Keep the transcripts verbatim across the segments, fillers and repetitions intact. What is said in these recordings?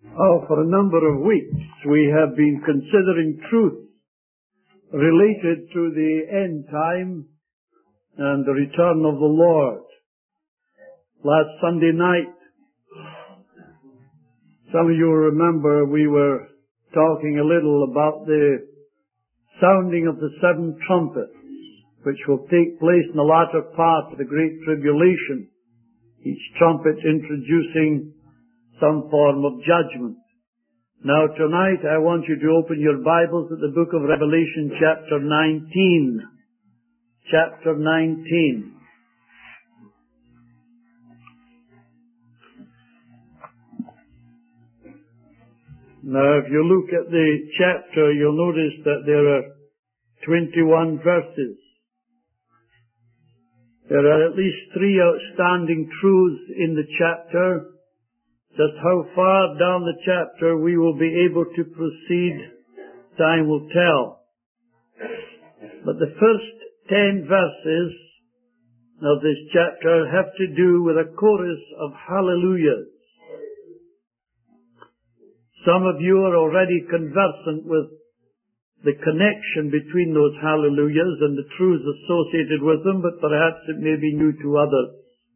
Oh, for a number of weeks we have been considering truths related to the end time and the return of the Lord. Last Sunday night, some of you remember we were talking a little about the sounding of the seven trumpets, which will take place in the latter part of the Great Tribulation, each trumpet introducing some form of judgment. Now tonight I want you to open your Bibles at the book of Revelation chapter nineteen. Chapter nineteen. Now if you look at the chapter, you'll notice that there are twenty-one verses. There are at least three outstanding truths in the chapter. Just how far down the chapter we will be able to proceed, time will tell. But the first ten verses of this chapter have to do with a chorus of hallelujahs. Some of you are already conversant with the connection between those hallelujahs and the truths associated with them, but perhaps it may be new to others.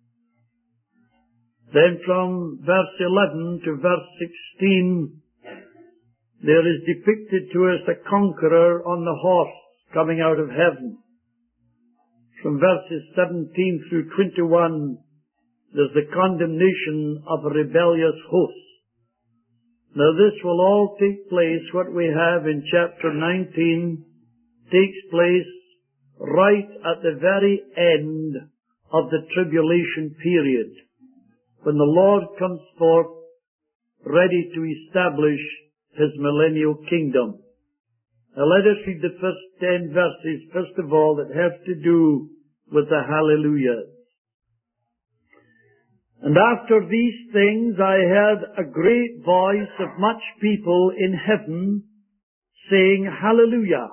Then from verse eleven to verse sixteen, there is depicted to us a conqueror on the horse coming out of heaven. From verses seventeen through twenty-one, there's the condemnation of a rebellious host. Now this will all take place, what we have in chapter nineteen, takes place right at the very end of the tribulation period, when the Lord comes forth ready to establish His millennial kingdom. Now let us read the first ten verses, first of all, that have to do with the hallelujahs. And after these things I heard a great voice of much people in heaven saying, Hallelujah!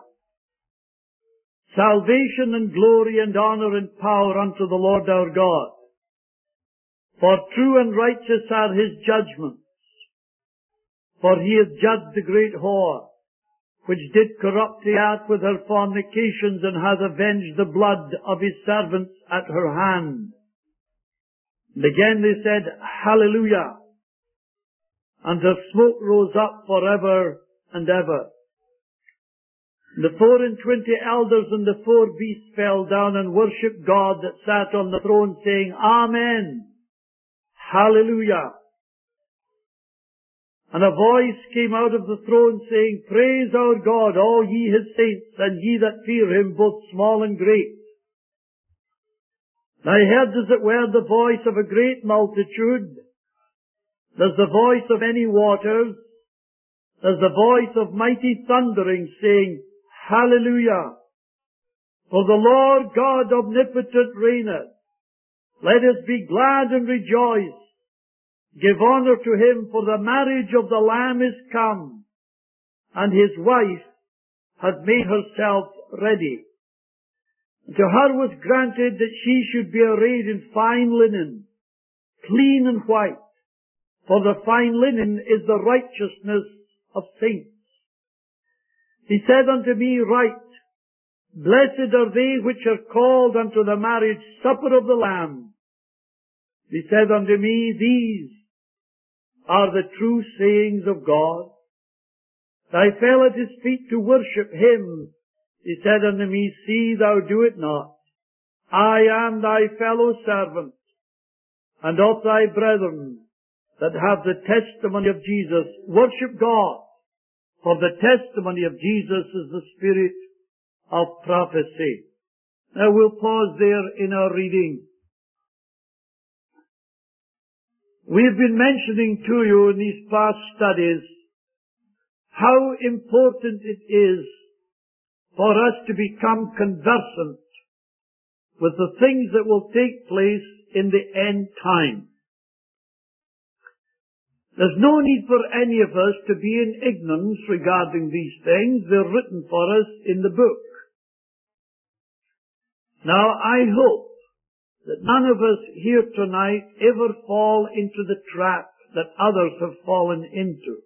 Salvation and glory and honor and power unto the Lord our God. For true and righteous are His judgments. For He hath judged the great whore, which did corrupt the earth with her fornications, and hath avenged the blood of His servants at her hand. And again they said, Hallelujah! And her smoke rose up for ever and ever. And the four and twenty elders and the four beasts fell down and worshipped God that sat on the throne, saying, Amen! Hallelujah! And a voice came out of the throne saying, Praise our God, all ye His saints, and ye that fear Him, both small and great. And I heard as it were the voice of a great multitude. There's the voice of many waters. There's the voice of mighty thundering, saying, Hallelujah! For the Lord God omnipotent reigneth. Let us be glad and rejoice. Give honor to Him, for the marriage of the Lamb is come, and His wife hath made herself ready. And to her was granted that she should be arrayed in fine linen, clean and white, for the fine linen is the righteousness of saints. He said unto me, Write, Blessed are they which are called unto the marriage supper of the Lamb. He said unto me, These are the true sayings of God. I fell at His feet to worship Him. He said unto me, See thou do it not. I am thy fellow servant, and of thy brethren that have the testimony of Jesus. Worship God, for the testimony of Jesus is the spirit of prophecy. Now we'll pause there in our reading. We've been mentioning to you in these past studies how important it is for us to become conversant with the things that will take place in the end time. There's no need for any of us to be in ignorance regarding these things. They're written for us in the book. Now I hope that none of us here tonight ever fall into the trap that others have fallen into.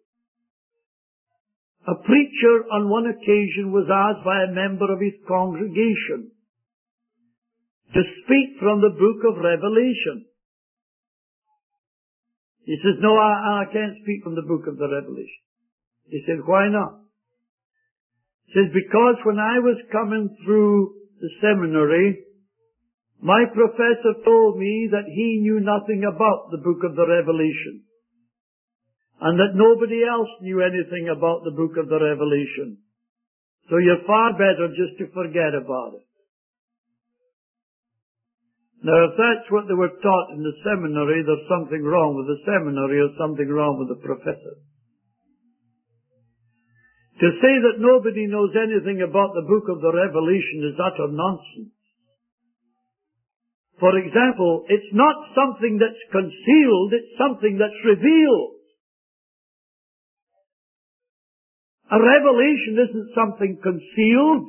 A preacher on one occasion was asked by a member of his congregation to speak from the book of Revelation. He says, no, I, I can't speak from the book of the Revelation. He said, why not? He says, because when I was coming through the seminary, my professor told me that he knew nothing about the book of the Revelation, and that nobody else knew anything about the book of the Revelation. So you're far better just to forget about it. Now, if that's what they were taught in the seminary, there's something wrong with the seminary or something wrong with the professor. To say that nobody knows anything about the book of the Revelation is utter nonsense. For example, it's not something that's concealed, it's something that's revealed. A revelation isn't something concealed.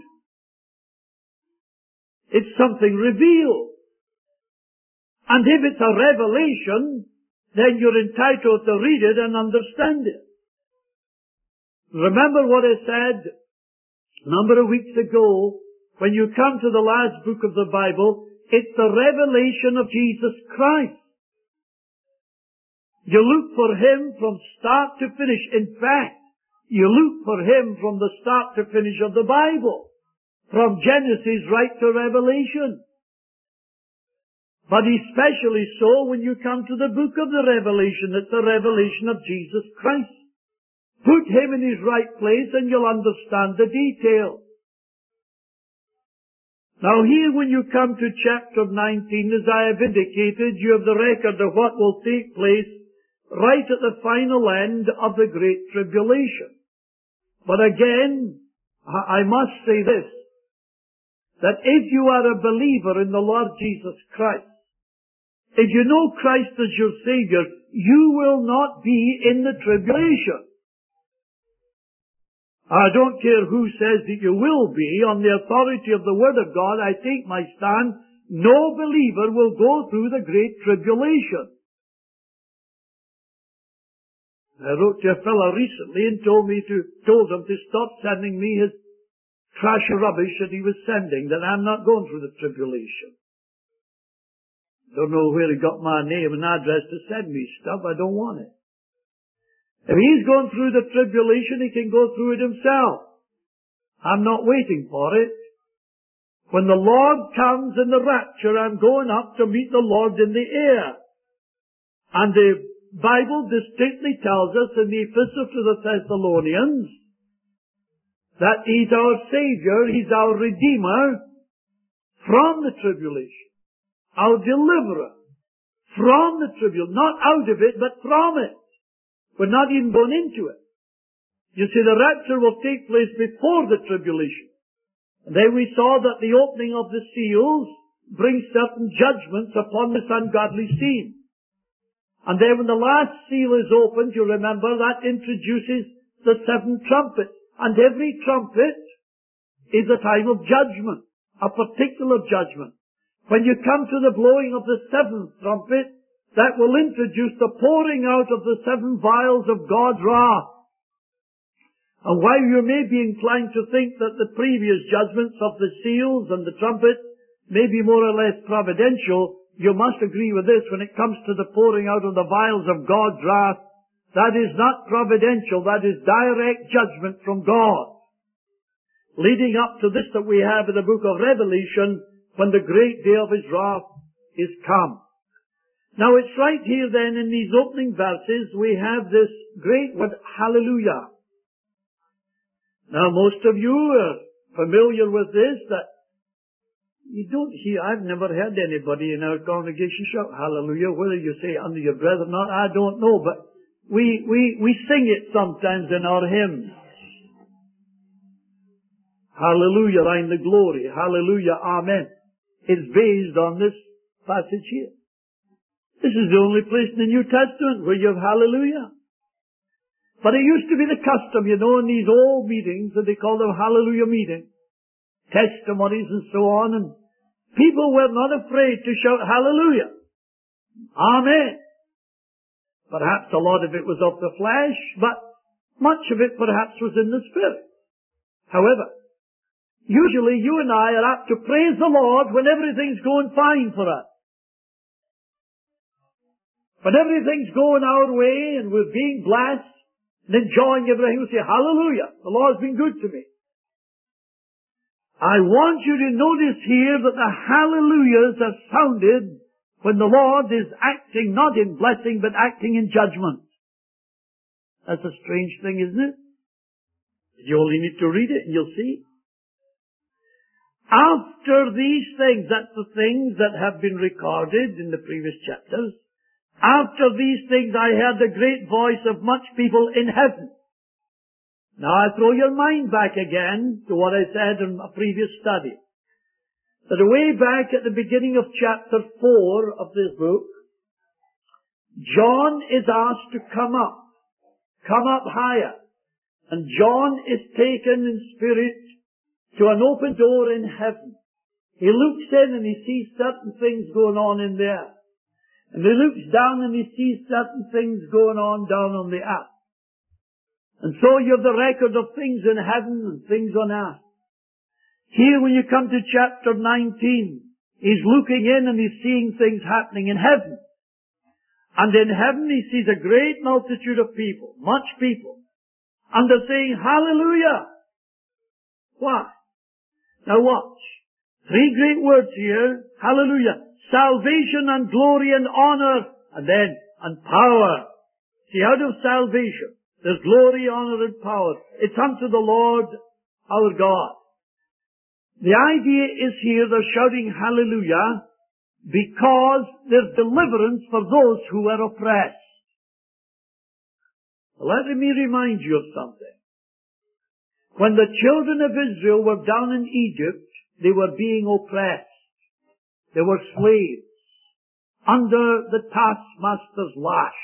It's something revealed. And if it's a revelation, then you're entitled to read it and understand it. Remember what I said a number of weeks ago, when you come to the last book of the Bible, it's the revelation of Jesus Christ. You look for Him from start to finish. In fact, you look for Him from the start to finish of the Bible, from Genesis right to Revelation. But especially so when you come to the book of the Revelation. It's the revelation of Jesus Christ. Put Him in His right place and you'll understand the details. Now here when you come to chapter nineteen, as I have indicated, you have the record of what will take place right at the final end of the Great Tribulation. But again, I must say this, that if you are a believer in the Lord Jesus Christ, if you know Christ as your Savior, you will not be in the tribulation. I don't care who says that you will be. On the authority of the Word of God, I take my stand. No believer will go through the Great Tribulation. I wrote to a fellow recently and told me to, told him to stop sending me his trash of rubbish that he was sending, that I'm not going through the tribulation. Don't know where he got my name and address to send me stuff. I don't want it. If he's going through the tribulation, he can go through it himself. I'm not waiting for it. When the Lord comes in the rapture, I'm going up to meet the Lord in the air. And the Bible distinctly tells us in the Epistle to the Thessalonians that He's our Savior, He's our Redeemer from the tribulation, our Deliverer from the tribulation, not out of it, but from it. We're not even going into it. You see, the rapture will take place before the tribulation. And then we saw that the opening of the seals brings certain judgments upon this ungodly scene. And then when the last seal is opened, you remember, that introduces the seven trumpets. And every trumpet is a time of judgment, a particular judgment. When you come to the blowing of the seventh trumpet, that will introduce the pouring out of the seven vials of God's wrath. And while you may be inclined to think that the previous judgments of the seals and the trumpets may be more or less providential, you must agree with this: when it comes to the pouring out of the vials of God's wrath, that is not providential, that is direct judgment from God. Leading up to this that we have in the book of Revelation, when the great day of His wrath is come. Now it's right here then in these opening verses we have this great word, hallelujah. Now most of you are familiar with this, that you don't hear, I've never heard anybody in our congregation shout hallelujah. Whether you say under your breath or not, I don't know, but we, we, we sing it sometimes in our hymns. Hallelujah, thine the glory. Hallelujah, amen. It's based on this passage here. This is the only place in the New Testament where you have hallelujah. But it used to be the custom, you know, in these old meetings, that they call them hallelujah meetings, testimonies and so on, and people were not afraid to shout hallelujah. Amen. Perhaps a lot of it was of the flesh, but much of it perhaps was in the Spirit. However, usually you and I are apt to praise the Lord when everything's going fine for us. When everything's going our way and we're being blessed and enjoying everything, we say, hallelujah, the Lord's been good to me. I want you to notice here that the hallelujahs are sounded when the Lord is acting not in blessing but acting in judgment. That's a strange thing, isn't it? You only need to read it and you'll see. After these things, that's the things that have been recorded in the previous chapters. After these things I heard the great voice of much people in heaven. Now I throw your mind back again to what I said in a previous study. That way back at the beginning of chapter four of this book, John is asked to come up, come up higher. And John is taken in spirit to an open door in heaven. He looks in and he sees certain things going on in there. And he looks down and he sees certain things going on down on the earth. And so you have the record of things in heaven and things on earth. Here when you come to chapter nineteen, he's looking in and he's seeing things happening in heaven. And in heaven he sees a great multitude of people, much people. And they're saying, hallelujah. Why? Now watch. Three great words here. Hallelujah. Salvation and glory and honor. And then, and power. See, out of salvation, there's glory, honor, and power. It's unto the Lord our God. The idea is here they're shouting hallelujah because there's deliverance for those who are oppressed. Let me remind you of something. When the children of Israel were down in Egypt, they were being oppressed. They were slaves under the taskmaster's lash.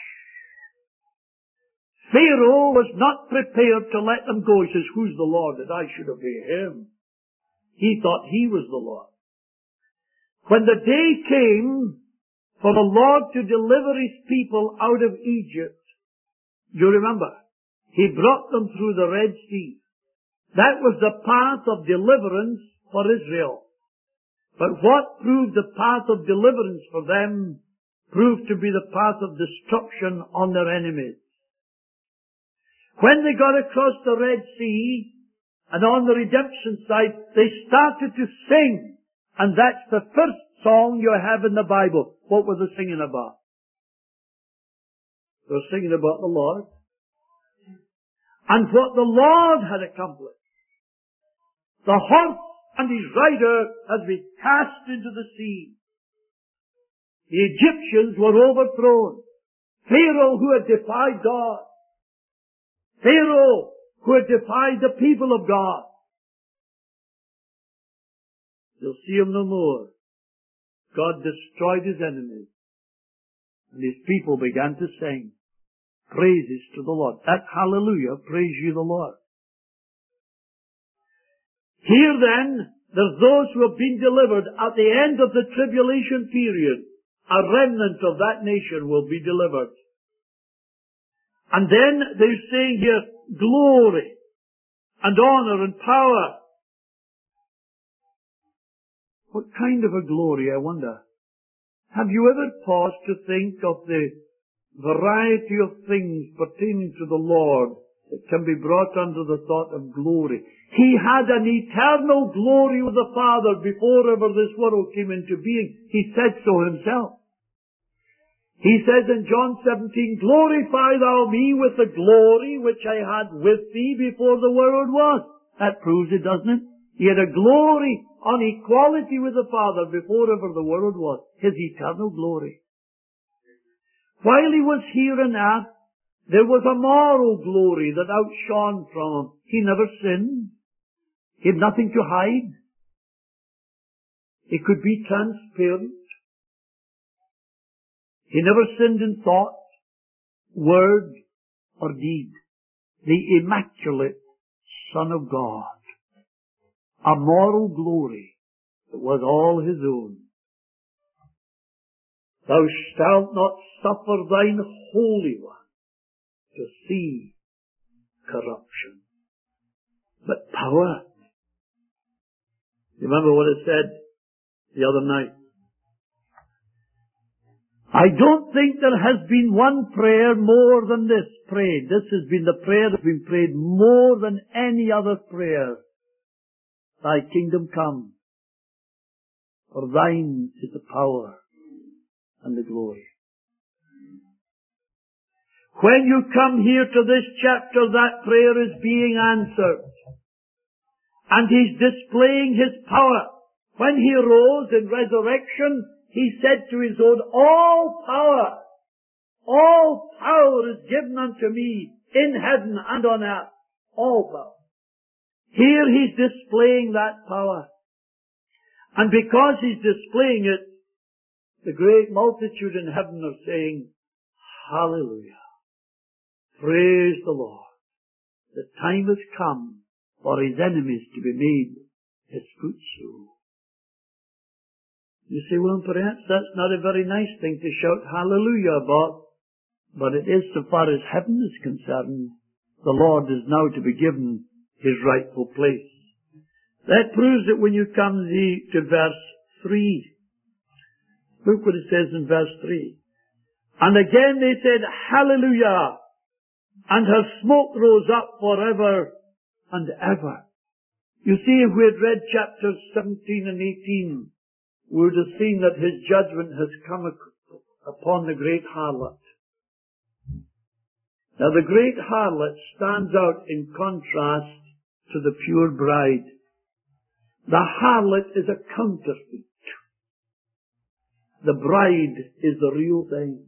Pharaoh was not prepared to let them go. He says, who's the Lord that I should obey him? He thought he was the Lord. When the day came for the Lord to deliver his people out of Egypt, you remember, he brought them through the Red Sea. That was the path of deliverance for Israel. But what proved the path of deliverance for them proved to be the path of destruction on their enemies. When they got across the Red Sea and on the redemption side, they started to sing. And that's the first song you have in the Bible. What were they singing about? They were singing about the Lord and what the Lord had accomplished. The horse and his rider has been cast into the sea. The Egyptians were overthrown. Pharaoh, who had defied God. Pharaoh, who had defied the people of God. You'll see him no more. God destroyed his enemies. And his people began to sing praises to the Lord. That's hallelujah, praise you the Lord. Here then, there's those who have been delivered at the end of the tribulation period. A remnant of that nation will be delivered. And then they're saying here, glory and honor and power. What kind of a glory, I wonder? Have you ever paused to think of the variety of things pertaining to the Lord that can be brought under the thought of glory? He had an eternal glory with the Father before ever this world came into being. He said so himself. He says in John seventeen, glorify thou me with the glory which I had with thee before the world was. That proves it, doesn't it? He had a glory on equality with the Father before ever the world was. His eternal glory. While he was here on earth, there was a moral glory that outshone from him. He never sinned. He had nothing to hide. He could be transparent. He never sinned in thought, word, or deed. The immaculate Son of God. A moral glory that was all his own. Thou shalt not suffer thine Holy One to see corruption, but power. You remember what it said the other night? I don't think there has been one prayer more than this prayed. This has been the prayer that's been prayed more than any other prayer. Thy kingdom come, for thine is the power and the glory. When you come here to this chapter, that prayer is being answered. And He's displaying His power. When He rose in resurrection, He said to His own, all power, all power is given unto me in heaven and on earth. All power. Here He's displaying that power. And because He's displaying it, the great multitude in heaven are saying, Hallelujah. Praise the Lord. The time has come for His enemies to be made His footstool. You say, well, perhaps that's not a very nice thing to shout hallelujah about, but it is so far as heaven is concerned. The Lord is now to be given His rightful place. That proves it when you come to verse three. Look what it says in verse three. And again they said, Hallelujah! And her smoke rose up forever and ever. You see, if we had read chapters seventeen and eighteen, we would have seen that His judgment has come upon the great harlot. Now the great harlot stands out in contrast to the pure bride. The harlot is a counterfeit. The bride is the real thing.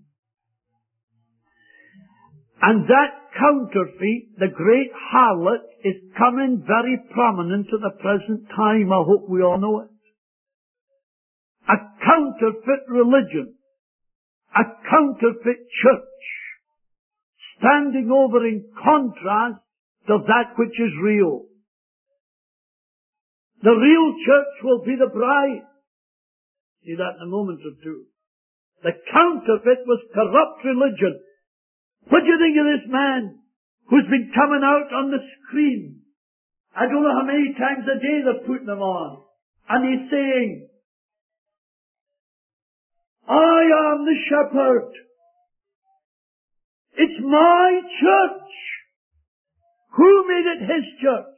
And that counterfeit, the great harlot, is coming very prominent at the present time. I hope we all know it. A counterfeit religion, a counterfeit church, standing over in contrast to that which is real. The real church will be the bride. See that in a moment or two. The counterfeit was corrupt religion. What do you think of this man who's been coming out on the screen? I don't know how many times a day they're putting them on. And he's saying, I am the shepherd. It's my church. Who made it His church?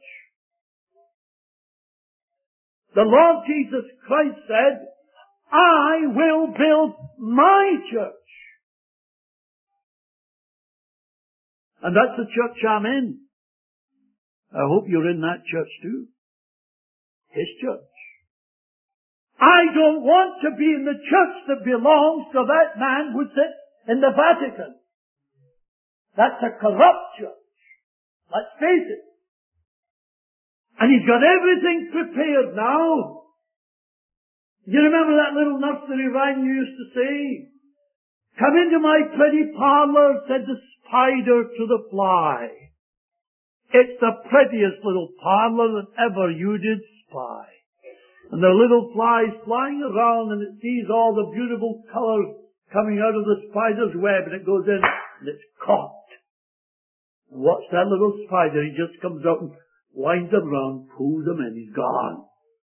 The Lord Jesus Christ said, I will build my church. And that's the church I'm in. I hope you're in that church too. His church. I don't want to be in the church that belongs to that man who sits in the Vatican. That's a corrupt church. Let's face it. And he's got everything prepared now. You remember that little nursery rhyme you used to say? Come into my pretty parlour, said the spider to the fly. It's the prettiest little parlour that ever you did spy. And the little fly's flying around and it sees all the beautiful colours coming out of the spider's web and it goes in and it's caught. And watch that little spider, he just comes out and winds them round, pulls them in, he's gone.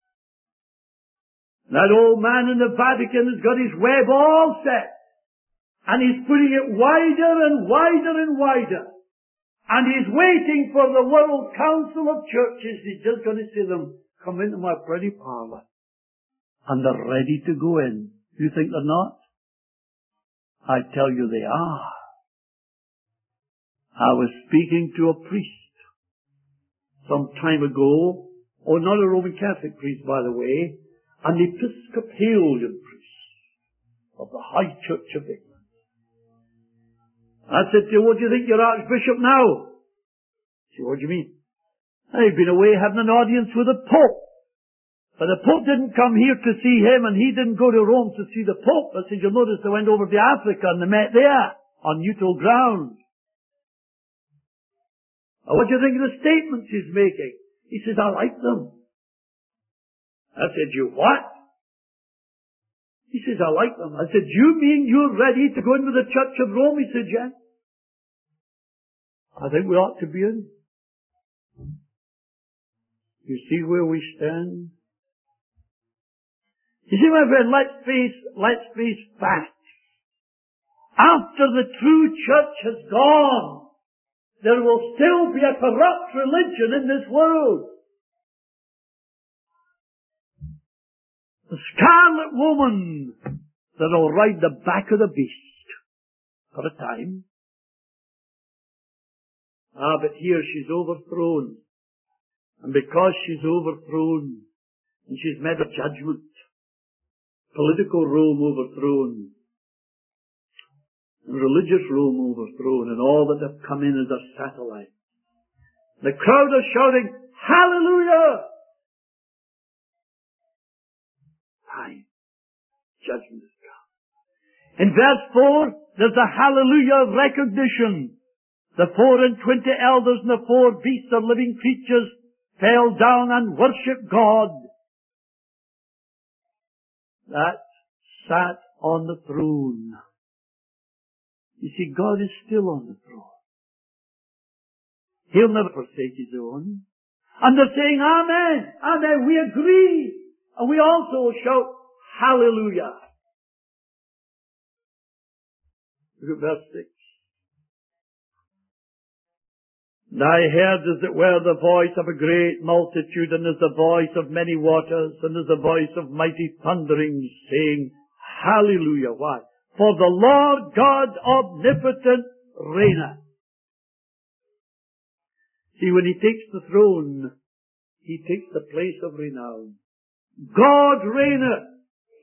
That old man in the Vatican has got his web all set. And he's putting it wider and wider and wider. And he's waiting for the World Council of Churches. He's just going to see them come into my pretty parlour. And they're ready to go in. You think they're not? I tell you they are. I was speaking to a priest some time ago. Oh, not a Roman Catholic priest, by the way. An Episcopalian priest of the High Church of England. I said to him, what do you think, your Archbishop now? He said, what do you mean? I've been away having an audience with the Pope. But the Pope didn't come here to see him and he didn't go to Rome to see the Pope. I said, you'll notice they went over to Africa and they met there on neutral ground. Now, what do you think of the statements he's making? He says, I like them. I said, you what? He says, I like them. I said, you mean you're ready to go in with the Church of Rome? He said, yes. I think we ought to be in. You see where we stand? You see, my friend, let's face, let's face facts. After the true church has gone, there will still be a corrupt religion in this world. The scarlet woman that'll ride the back of the beast for a time. Ah, but here she's overthrown. And because she's overthrown, and she's made a judgment, political Rome overthrown, and religious Rome overthrown, and all that have come in as their satellites. The crowd are shouting, Hallelujah! Time. Judgment has come. In verse four, there's a hallelujah of recognition. The four and twenty elders and the four beasts or living creatures fell down and worshipped God that sat on the throne. You see, God is still on the throne. He'll never forsake His own. And they're saying, Amen, Amen, we agree. And we also shout, Hallelujah. Look at verse six. And I heard as it were the voice of a great multitude, and as the voice of many waters, and as the voice of mighty thunderings, saying, Hallelujah. Why? For the Lord God omnipotent reigneth. See, when He takes the throne, He takes the place of renown. God reigneth.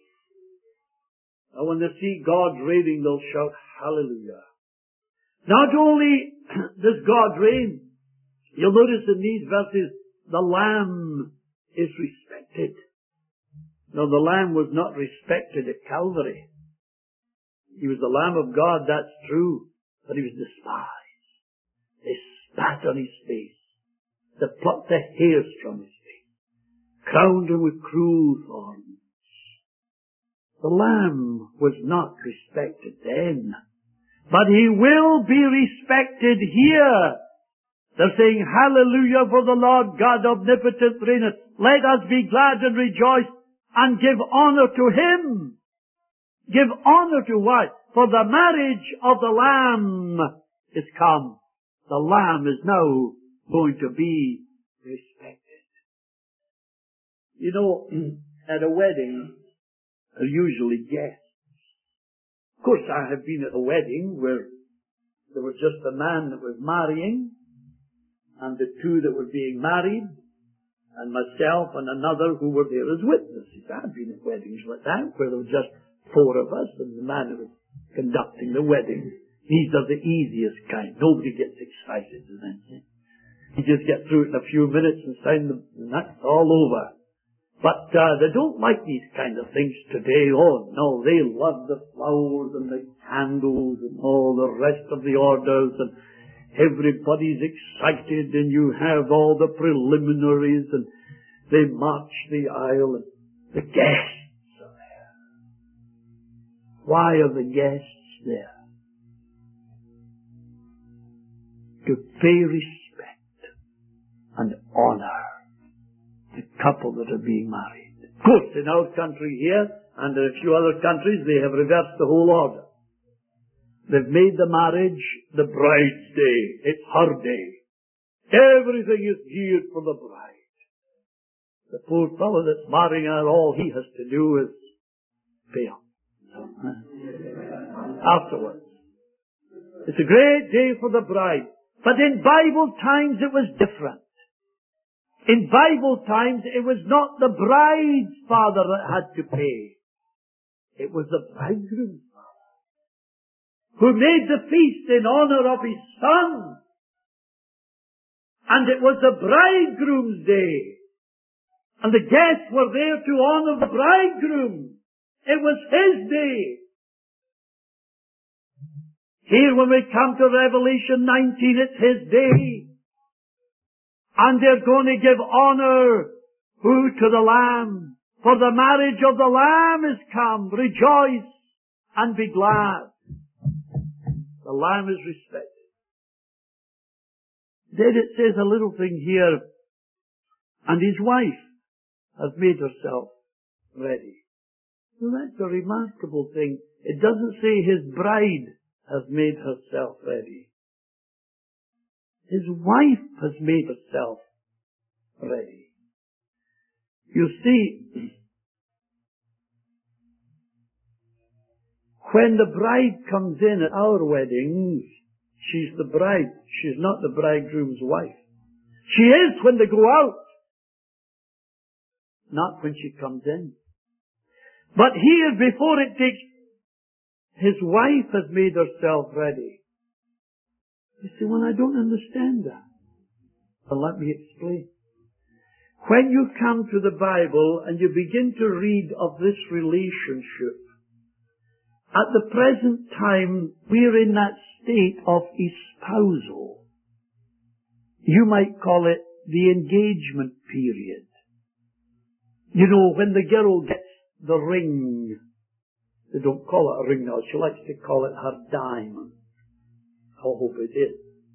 And when they see God reigning, they'll shout, Hallelujah. Not only does God reign, you'll notice in these verses, the Lamb is respected. No, the Lamb was not respected at Calvary. He was the Lamb of God, that's true, but He was despised. They spat on His face. They plucked the hairs from His face, crowned Him with cruel thorns. The Lamb was not respected then. But He will be respected here. They're saying, Hallelujah, for the Lord God omnipotent reigneth. Let us be glad and rejoice and give honor to Him. Give honor to what? For the marriage of the Lamb is come. The Lamb is now going to be respected. You know, at a wedding, there are usually guests. Of course, I have been at a wedding where there was just a man that was marrying and the two that were being married and myself and another who were there as witnesses. I've been at weddings like that where there were just four of us and the man who was conducting the wedding. These are the easiest kind. Nobody gets excited and then you just get through it in a few minutes and sign them and that's all over. But uh, they don't like these kind of things today. Oh, no, they love the flowers and the candles and all the rest of the orders and everybody's excited and you have all the preliminaries and they march the aisle and the guests are there. Why are the guests there? To pay respect and honor the couple that are being married. Of course, in our country here and in a few other countries, they have reversed the whole order. They've made the marriage the bride's day. It's her day. Everything is geared for the bride. The poor fellow that's marrying her, all he has to do is pay up. Afterwards. It's a great day for the bride. But in Bible times it was different. In Bible times, it was not the bride's father that had to pay. It was the bridegroom's father, who made the feast in honor of his son. And it was the bridegroom's day. And the guests were there to honor the bridegroom. It was his day. Here when we come to Revelation nineteen, it's his day. And they're going to give honor, who? To the Lamb. For the marriage of the Lamb is come. Rejoice and be glad. The Lamb is respected. Then it says a little thing here. And his wife has made herself ready. Well, that's a remarkable thing. It doesn't say his bride has made herself ready. His wife has made herself ready. You see, when the bride comes in at our weddings, she's the bride. She's not the bridegroom's wife. She is when they go out, not when she comes in. But here, before it takes, his wife has made herself ready. You see, well, I don't understand that. Well, let me explain. When you come to the Bible and you begin to read of this relationship, at the present time, we're in that state of espousal. You might call it the engagement period. You know, when the girl gets the ring, they don't call it a ring now, she likes to call it her diamond. I hope it is.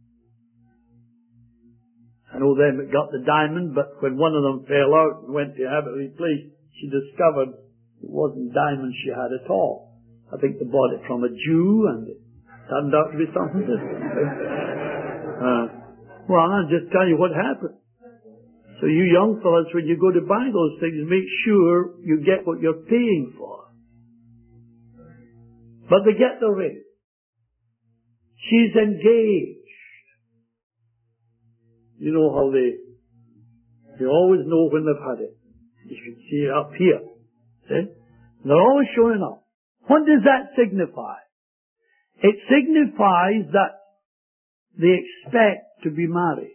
I know them that got the diamond, but when one of them fell out and went to have it replaced, she discovered it wasn't diamond she had at all. I think they bought it from a Jew, and it turned out to be something different. uh, well, I'll just tell you what happened. So you young fellas, when you go to buy those things, make sure you get what you're paying for. But they get the ring. She's engaged. You know how they, they always know when they've had it. You can see it up here. See? They're always showing up. What does that signify? It signifies that they expect to be married.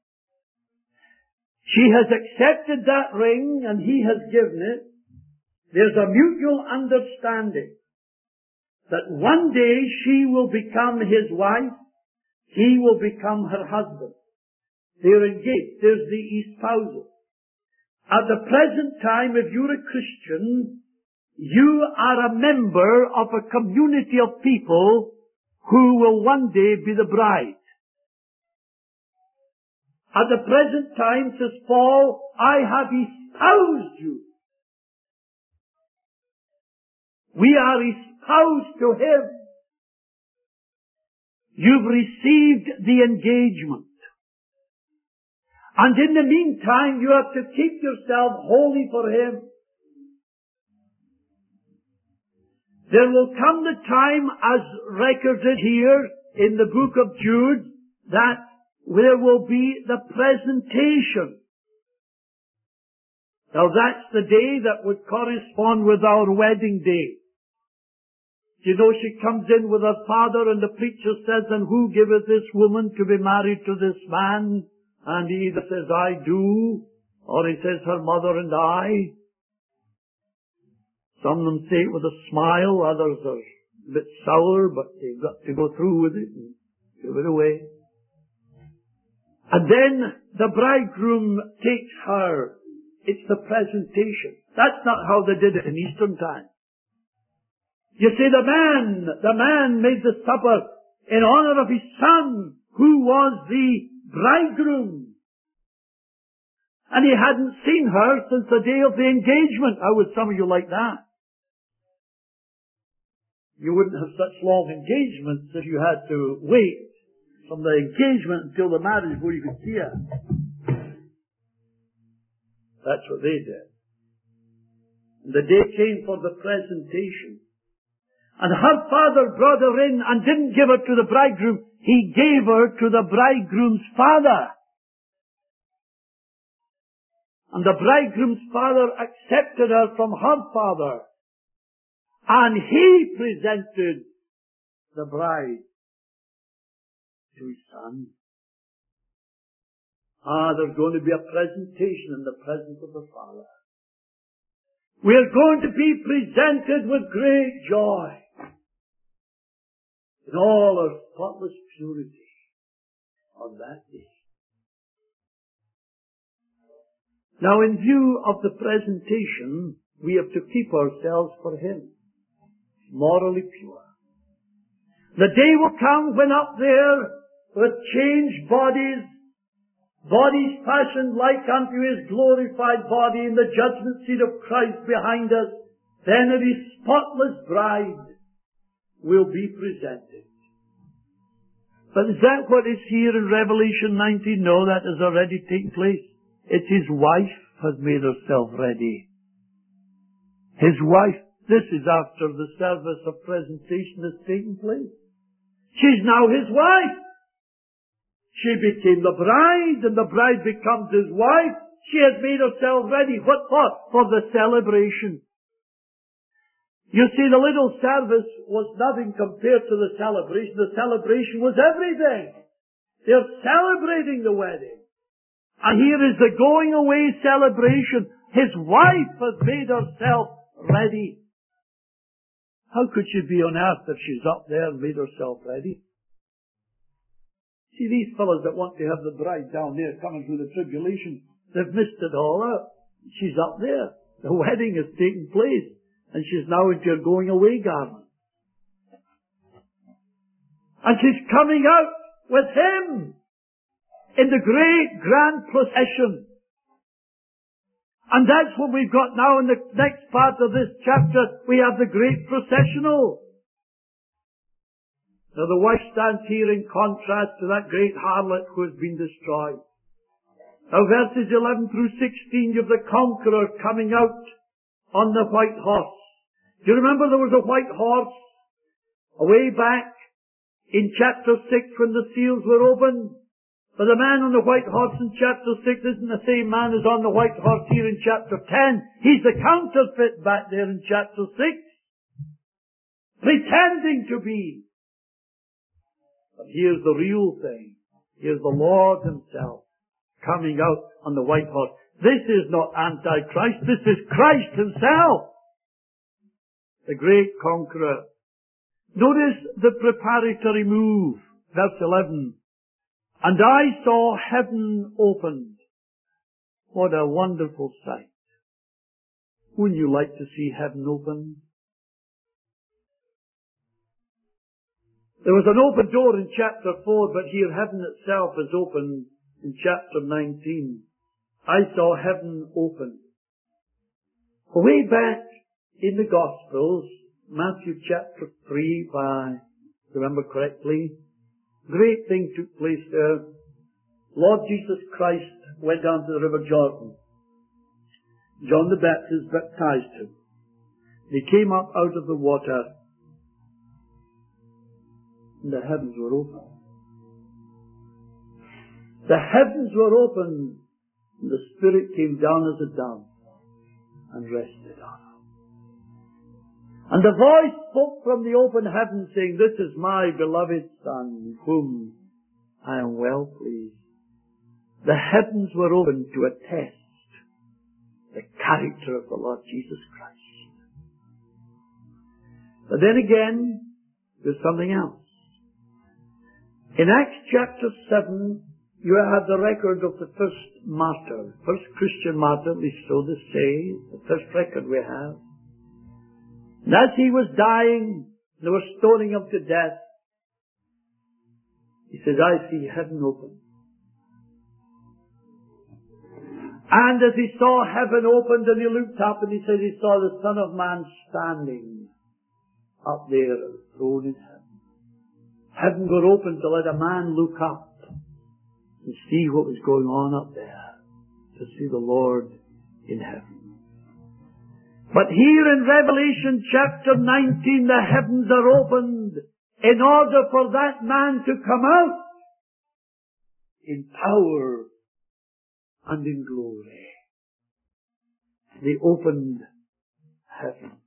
She has accepted that ring and he has given it. There's a mutual understanding that one day she will become his wife, he will become her husband. They're engaged. There's the espousal. At the present time, if you're a Christian, you are a member of a community of people who will one day be the bride. At the present time, says Paul, I have espoused you. We are espoused to him. You've received the engagement. And in the meantime, you have to keep yourself holy for him. There will come the time, as recorded here in the book of Jude, that there will be the presentation. Now that's the day that would correspond with our wedding day. You know, she comes in with her father and the preacher says, and who giveth this woman to be married to this man? And he either says, I do, or he says, her mother and I. Some of them say it with a smile, others are a bit sour, but they've got to go through with it and give it away. And then the bridegroom takes her. It's the presentation. That's not how they did it in Eastern time. You see, the man, the man made the supper in honor of his son, who was the bridegroom. And he hadn't seen her since the day of the engagement. How would some of you like that? You wouldn't have such long engagements if you had to wait from the engagement until the marriage before you could see her. That's what they did. And the day came for the presentation. And her father brought her in and didn't give her to the bridegroom. He gave her to the bridegroom's father. And the bridegroom's father accepted her from her father. And he presented the bride to his son. Ah, there's going to be a presentation in the presence of the Father. We're going to be presented with great joy in all our spotless purity on that day. Now, in view of the presentation, we have to keep ourselves for Him, morally pure. The day will come when up there, with changed bodies, bodies fashioned like unto His glorified body in the judgment seat of Christ behind us, then His spotless bride will be presented. But is that what is here in Revelation nineteen? No, that has already taken place. It's His wife has made herself ready. His wife, this is after the service of presentation has taken place. She's now His wife. She became the bride, and the bride becomes His wife. She has made herself ready. What for? For the celebration. You see, the little service was nothing compared to the celebration. The celebration was everything. They're celebrating the wedding. And here is the going away celebration. His wife has made herself ready. How could she be on earth if she's up there and made herself ready? See, these fellows that want to have the bride down there coming through the tribulation, they've missed it all out. She's up there. The wedding has taken place. And she's now into her going away garment. And she's coming out with Him in the great grand procession. And that's what we've got now in the next part of this chapter. We have the great processional. Now the wife stands here in contrast to that great harlot who has been destroyed. Now verses eleven through sixteen, you have the conqueror coming out on the white horse. Do you remember there was a white horse away back in chapter six when the seals were opened? But the man on the white horse in chapter six isn't the same man as on the white horse here in chapter ten. He's the counterfeit back there in chapter six, pretending to be. But here's the real thing. Here's the Lord Himself coming out on the white horse. This is not Antichrist. This is Christ Himself, the great conqueror. Notice the preparatory move. Verse eleven. And I saw heaven opened. What a wonderful sight. Wouldn't you like to see heaven opened? There was an open door in chapter four, but here heaven itself is opened in chapter nineteen. I saw heaven opened. Way back in the Gospels, Matthew chapter three, if I remember correctly, great thing took place there. Lord Jesus Christ went down to the river Jordan. John the Baptist baptized Him. He came up out of the water, and the heavens were open. The heavens were opened, and the Spirit came down as a dove and rested on Him. And the voice spoke from the open heaven, saying, This is my beloved Son, whom I am well pleased. The heavens were opened to attest the character of the Lord Jesus Christ. But then again, there's something else. In Acts chapter seven, you have the record of the first martyr, first Christian martyr, at least so they say, the first record we have. And as he was dying, they were stoning him to death. He says, I see heaven open. And as he saw heaven opened and he looked up and he said he saw the Son of Man standing up there at the throne in heaven. Heaven got open to let a man look up and see what was going on up there, to see the Lord in heaven. But here in Revelation chapter nineteen, the heavens are opened in order for that man to come out in power and in glory. The opened heaven.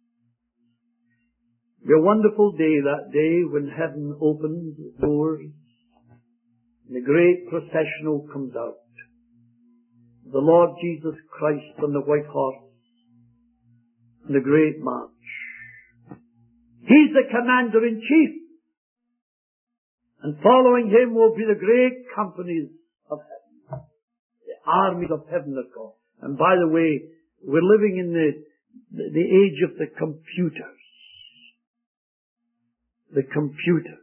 The wonderful day, that day when heaven opens its doors and the great processional comes out. The Lord Jesus Christ on the white horse and the great march. He's the commander-in-chief. And following him will be the great companies of heaven. The armies of heaven are called. And by the way, we're living in the the, the age of the computers. The computers.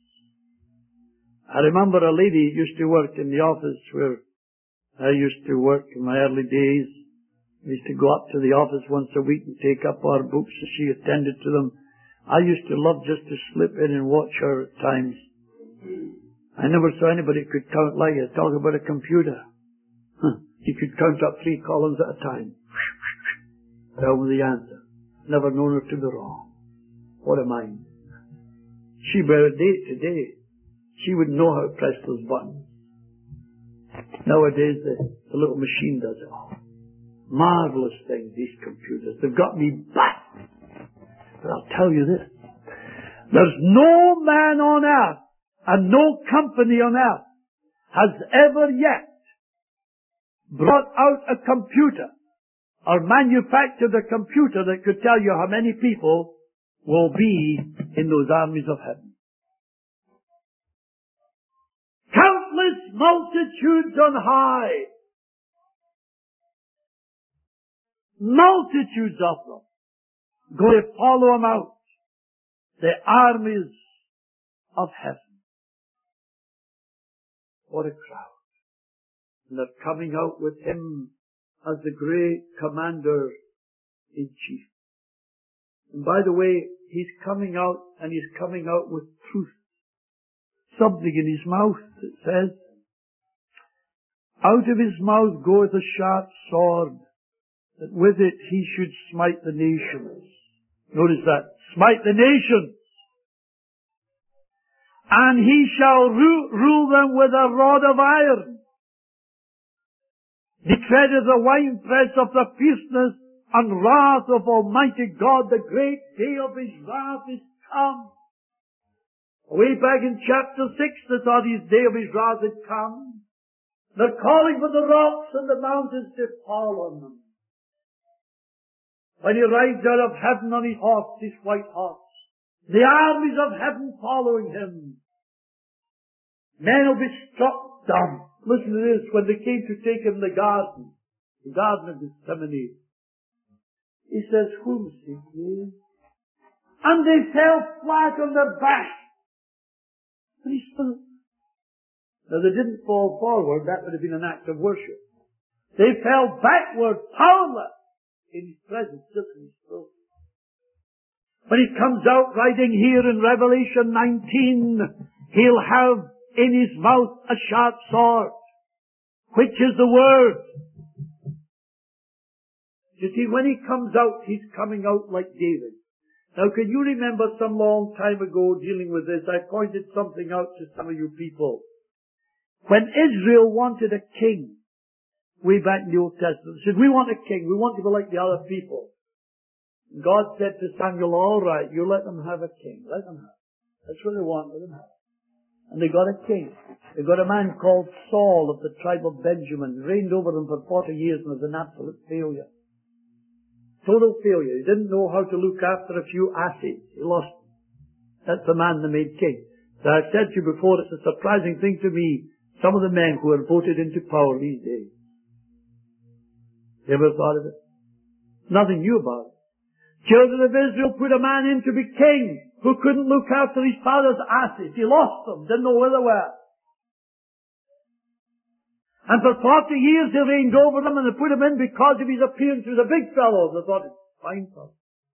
I remember a lady used to work in the office where I used to work in my early days. We used to go up to the office once a week and take up our books, and she attended to them. I used to love just to slip in and watch her at times. I never saw anybody could count like it. Talk about a computer. Huh. You could count up three columns at a time. Down with the answer. Never known her to be wrong. What a mind. She were a day to day. She would know how to press those buttons. Nowadays, the, the little machine does it all. Marvelous things, these computers. They've got me back. But I'll tell you this. There's no man on earth and no company on earth has ever yet brought out a computer or manufactured a computer that could tell you how many people will be in those armies of heaven. Countless multitudes on high. Multitudes of them. Go to follow him out. The armies of heaven. What a crowd. And they're coming out with him as the great commander in chief. And by the way, he's coming out and he's coming out with truth. Something in his mouth, it says. Out of his mouth goeth a sharp sword, that with it he should smite the nations. Notice that. Smite the nations. And he shall rule, rule them with a rod of iron. He treadeth the winepress of the fierceness and wrath of Almighty God. The great day of his wrath is come. Way back in chapter six, they thought his day of his wrath had come. They're calling for the rocks and the mountains to fall on them. When he rides out of heaven on his horse, his white horse, the armies of heaven following him, men will be struck dumb. Listen to this. When they came to take him in the garden, the garden of Gethsemane, he says, whom seek ye? And they fell flat on their back. And he stood. Now they didn't fall forward. That would have been an act of worship. They fell backward, powerless, in his presence, just in his throne. When he comes out riding here in Revelation nineteen, he'll have in his mouth a sharp sword, which is the Word. You see, when he comes out, he's coming out like David. Now, can you remember some long time ago dealing with this, I pointed something out to some of you people. When Israel wanted a king, way back in the Old Testament, said, we want a king, we want to be like the other people. God said to Samuel, all right, you let them have a king. Let them have it. That's what they want, let them have it. And they got a king. They got a man called Saul of the tribe of Benjamin, reigned over them for forty years and was an absolute failure. Total failure. He didn't know how to look after a few asses. He lost them. That's the man they made king. So I've said to you before, it's a surprising thing to me, some of the men who are voted into power these days. You ever thought of it? Nothing new about it. Children of Israel put a man in to be king who couldn't look after his father's asses. He lost them, didn't know where they were. And for forty years they reigned over them and they put him in because of his appearance. He was a big fellow. They thought, it's fine fellow.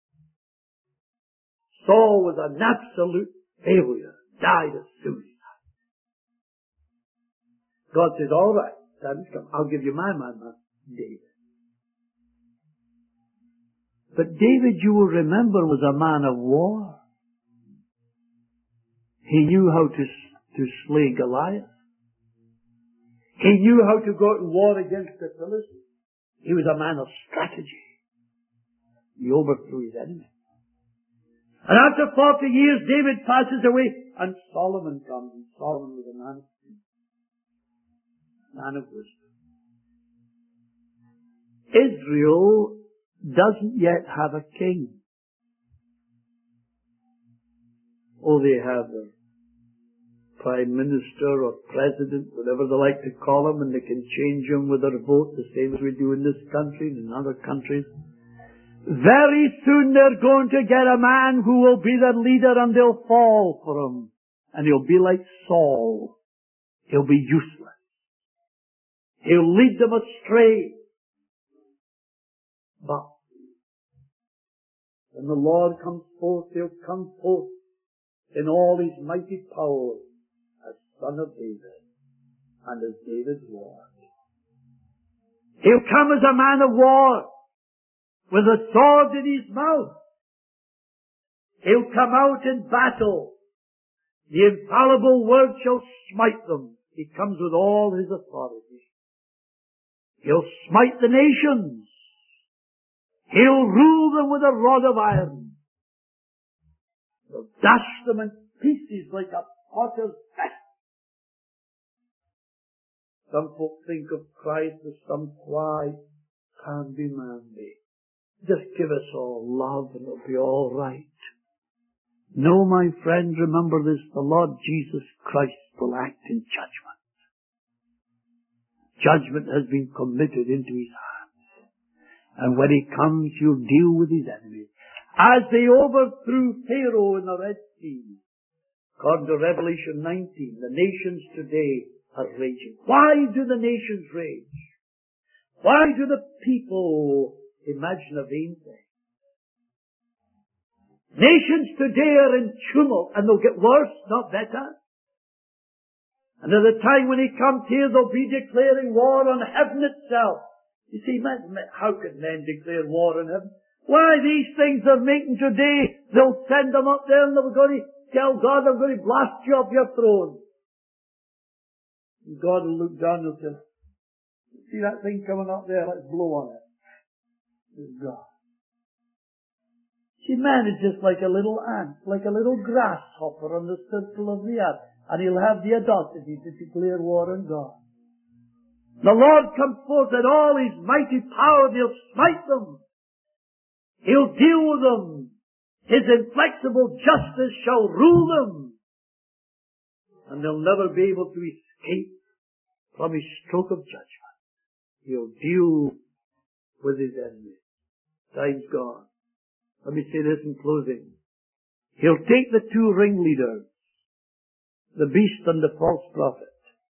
Saul was an absolute failure. Died of suicide. God says, all right, time's come. I'll give you my man, man, David. But David, you will remember, was a man of war. He knew how to, to slay Goliath. He knew how to go to war against the Philistines. He was a man of strategy. He overthrew his enemy. And after forty years, David passes away, and Solomon comes, and Solomon was a man of peace, man of wisdom. Israel doesn't yet have a king. Oh, they have their prime minister or president, whatever they like to call him, and they can change him with their vote, the same as we do in this country and in other countries. Very soon they're going to get a man who will be their leader, and they'll fall for him. And he'll be like Saul. He'll be useless. He'll lead them astray. But when the Lord comes forth, he'll come forth in all his mighty power as Son of David and as David's Lord. He'll come as a man of war with a sword in his mouth. He'll come out in battle. The infallible word shall smite them. He comes with all his authority. He'll smite the nations. He'll rule them with a rod of iron. He'll dash them in pieces like a potter's vessel. Some folk think of Christ as some quiet, candy man. Just give us all love and it'll be all right. No, my friend, remember this, the Lord Jesus Christ will act in judgment. Judgment has been committed into his hands. And when he comes, he'll deal with his enemies. As they overthrew Pharaoh in the Red Sea, according to Revelation nineteen, the nations today are raging. Why do the nations rage? Why do the people imagine a vain thing? Nations today are in tumult, and they'll get worse, not better. And at the time when he comes here, they'll be declaring war on heaven itself. You see, men, men, how could men declare war on heaven? Why, these things they're making today, they'll send them up there and they're going to tell God, I'm going to blast you off your throne. And God will look down and say, see that thing coming up there? Let's blow on it. It's God. See, man is just like a little ant, like a little grasshopper on the circle of the earth. And he'll have the audacity to declare war on God. The Lord comes forth in all his mighty power, and he'll smite them. He'll deal with them. His inflexible justice shall rule them. And they'll never be able to escape from his stroke of judgment. He'll deal with his enemies. Time's gone. Let me say this in closing. He'll take the two ringleaders, the beast and the false prophet.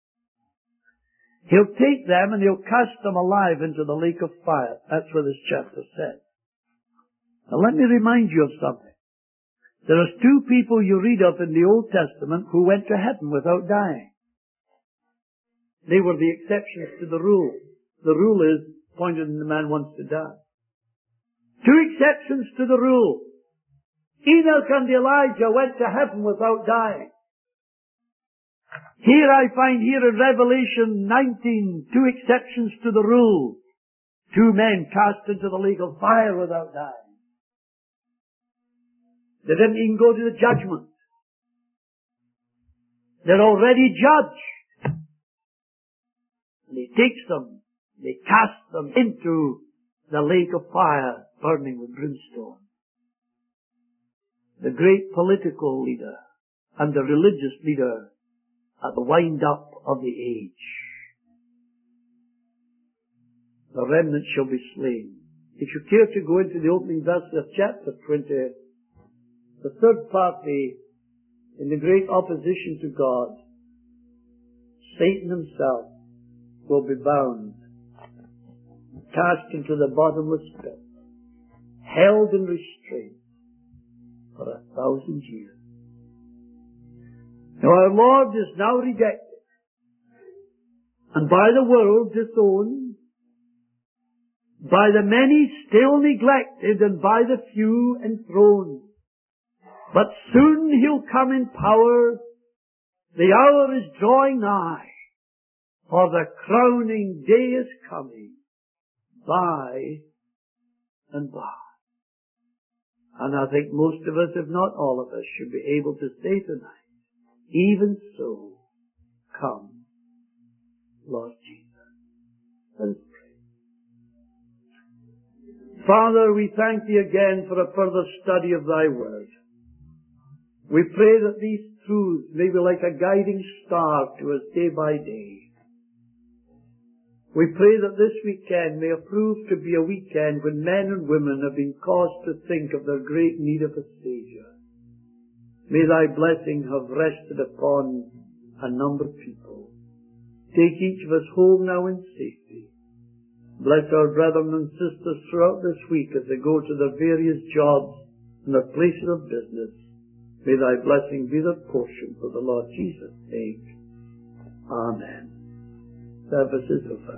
He'll take them and he'll cast them alive into the lake of fire. That's what this chapter says. Now let me remind you of something. There are two people you read of in the Old Testament who went to heaven without dying. They were the exceptions to the rule. The rule is pointed when the man wants to die. Two exceptions to the rule. Enoch and Elijah went to heaven without dying. Here I find here in Revelation nineteen, two exceptions to the rule. Two men cast into the lake of fire without dying. They didn't even go to the judgment. They're already judged. And he takes them, they cast them into the lake of fire burning with brimstone. The great political leader and the religious leader at the wind-up of the age. The remnant shall be slain. If you care to go into the opening verse of chapter twenty, the third party in the great opposition to God, Satan himself, will be bound, cast into the bottomless pit, held in restraint for a thousand years. Now our Lord is now rejected, and by the world disowned, by the many still neglected, and by the few enthroned. But soon he'll come in power. The hour is drawing nigh, for the crowning day is coming by and by. And I think most of us, if not all of us, should be able to say tonight, even so, come, Lord Jesus. Let us pray. Father, we thank Thee again for a further study of Thy Word. We pray that these truths may be like a guiding star to us day by day. We pray that this weekend may prove to be a weekend when men and women have been caused to think of their great need of a Saviour. May thy blessing have rested upon a number of people. Take each of us home now in safety. Bless our brethren and sisters throughout this week as they go to their various jobs and their places of business. May thy blessing be their portion for the Lord Jesus' sake. Amen. Service is over.